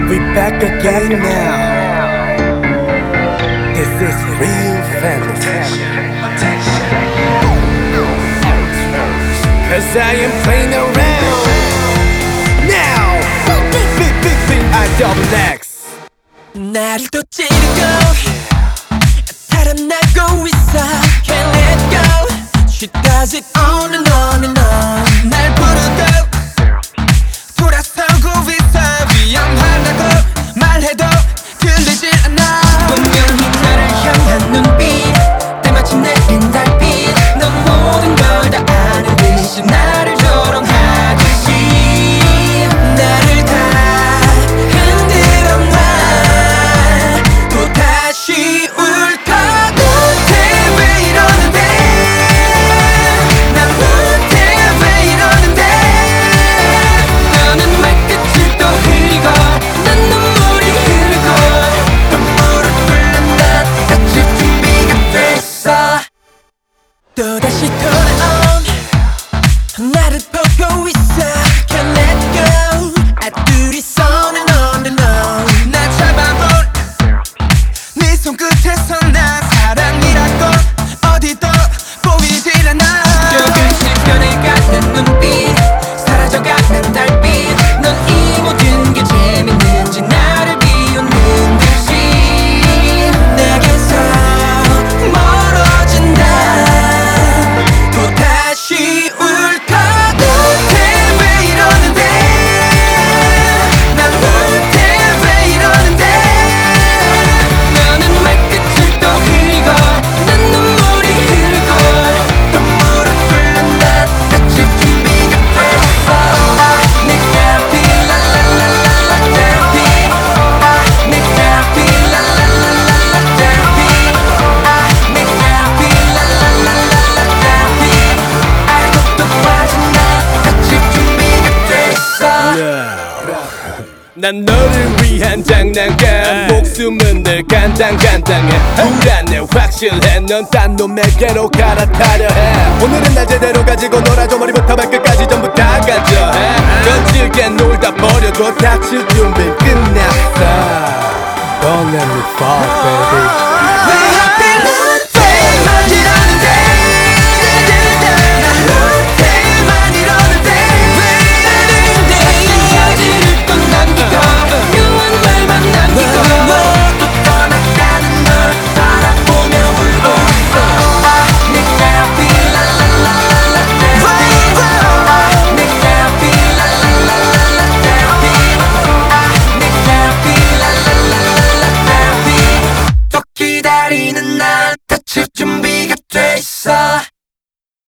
We back again now. This is real fantasy. Cause I am playing around. Now I double X. 나를 또 찌르고 달아나고 있어. Can't let go. She does it on and on and on. 날 부르고 돌아서고 있어. 위험하다고 말해도 들리질 않아. 분명히 나를 향한 눈빛 때마침 내린 달빛. 넌 모든 걸 다 아는 듯이 나를 조롱하듯이 나를 다 흔들어 놔. 또다시 울까. 못해 왜 이러는데. 난 못해 왜 이러는데. 너는 말끝을 또 흘리고 난 눈물이 흐르고 또 무릎 꿇는 난 다칠 준비가 됐어. 또다시 돌아온 나를 보고 있어. Can't let go. I do this on and on and on. 나 잡아본 네 손끝에서 난 사랑이라고 어디도 보이질 않아. 조금씩 변해가는 눈빛 사라져가는 달빛. 넌 이 모든 게 재밌는지 나를 비웃는 듯이 내게서 멀어진다. 또다시 울까. 못해 왜 이러는데. 난 못해 왜 이러는데. 너는 말끝을 또 흘리고 난 눈물이 흐르고 또 무릎 꿇는 난 다칠 준비가 됐어. 내 therapy 라라라라라 therapy. 내 therapy 라라라라라 therapy. 내 therapy 라라라라라 therapy. 알고 또 빠진 난 다칠 준비가 됐어. 난 너를 위한 장난감. 목숨은 늘 간당간당해. 불안해 확실해. 넌 딴 놈에게로 갈아타려 해. 오늘은 날 제대로 가지고 놀아줘. 머리부터 발끝까지 전부 다 가져해. 거칠게 놀다 버려도 다칠 준비 끝났어. Don't let me fall baby. 왜 하필 너한테만 이러는데. 난 너한테만 이러는데. 왜 나는데. 사진을 또 남기고 묘한 말만 남기고 또 떠났다는 널 바라보며 울고 있어. 내 therapy 라라라라라 therapy. 내 therapy 라라라라라 therapy. 내 therapy 라라라라라 therapy. 또 기다리는 난 다칠 준비가 돼 있어.